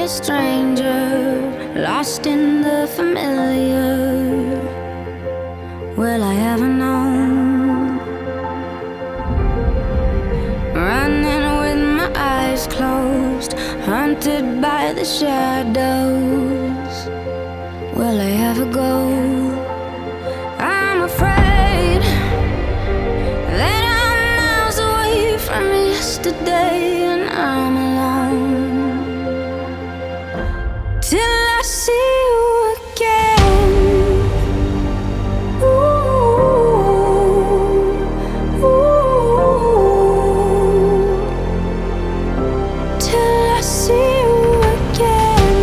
a stranger, lost in the familiar. Will I ever know? Running with my eyes closed, haunted by the shadows. Will I ever go? I'm afraid that I'm miles away from yesterday, and I'm alone till I see you again. Ooh, ooh, till I see you again.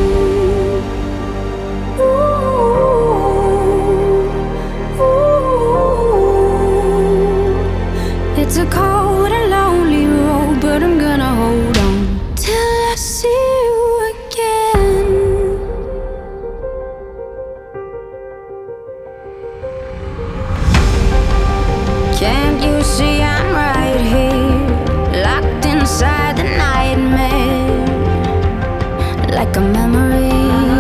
Ooh, ooh. It's a cold and lonely road, but I'm gonna hold on till I see you again. Can't you see I'm right here, locked inside the nightmare, like a memory?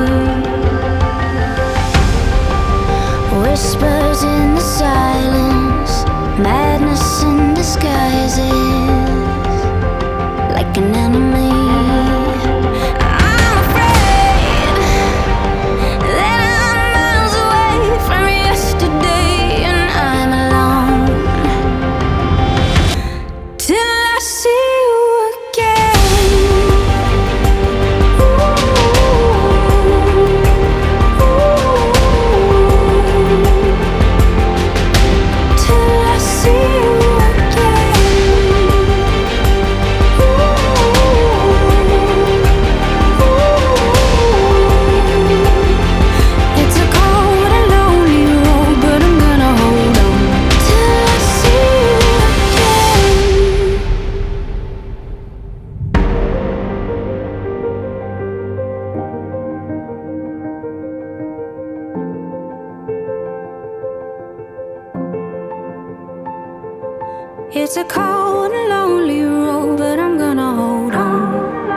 Whispers in the silence, madness in disguises, like an enemy. I'm afraid that I'm miles away from yesterday, and I'm alone till I see you again. Till I see you again. It's a cold and lonely road, but I'm gonna hold on till I see you again. It's a cold and lonely road, but I'm gonna hold on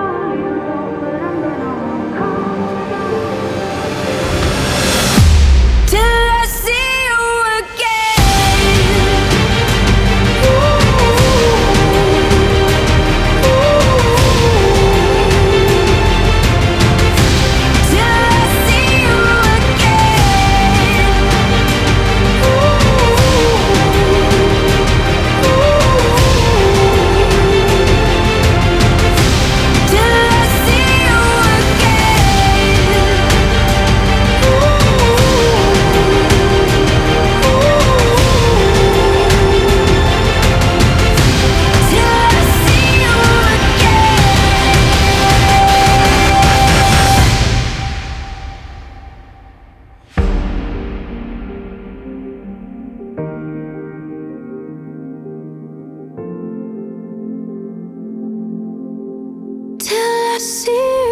till I see you again. Till I see you till I see